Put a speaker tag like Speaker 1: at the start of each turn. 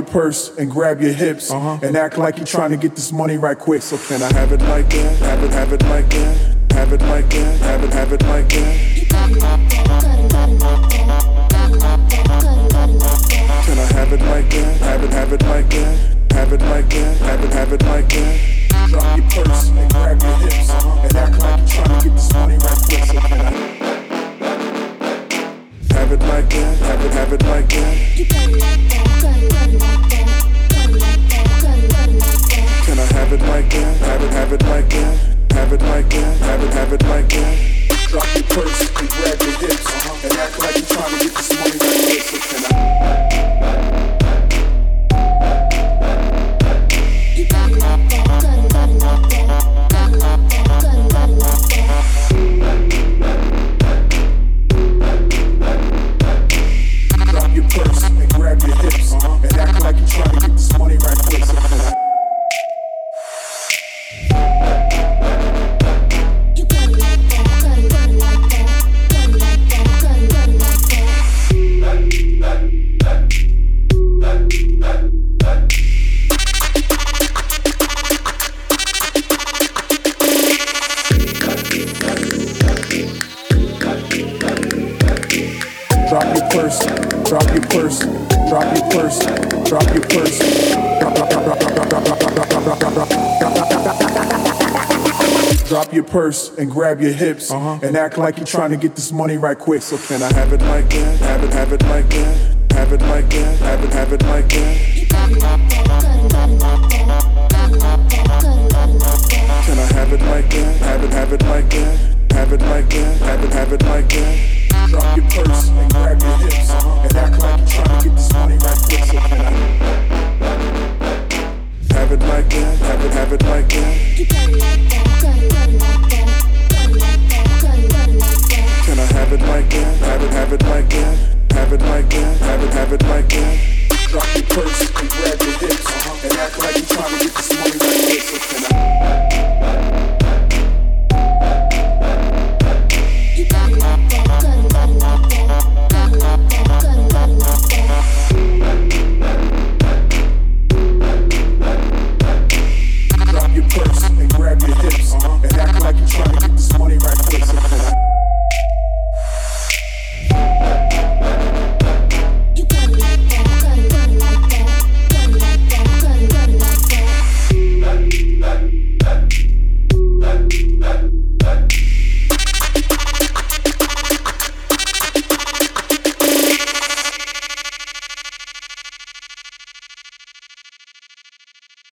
Speaker 1: purse and grab your hips and act like you're trying to get this money right quick. So can I have it like that? Have it like that? Have it like that? Have it like that? Can I have it like that? Have it like that? Have it like that? Have it like that? Drop your purse and grab your hips and act like you're trying to get this money right quick. So can I have it like that? Have it like that? Can I have it like that? Have it like that? Have it like that? Have it like that? Drop your purse and grab your hips and act like you're trying to get this money right quick. So can I? Drop your purse and grab your hips and act like you're trying to get this money right quick. So can I? Drop your purse, drop your purse, drop your purse, drop your purse. Drop your purse and grab your hips and act like you're trying to get this money right quick. So can I have it like that? Have it like that? Have it like that? Have it like that? Can I have it like that? Have it like that? Have it like that? Have it like that? Drop your purse and grab your hips and act like you're trying to get this money right quick. So can I have it like that? Have it like that? Can I have it like that? Have it like that? Have it like that? Have it like that? Drop your purse and grab your hips and act like you're trying to get this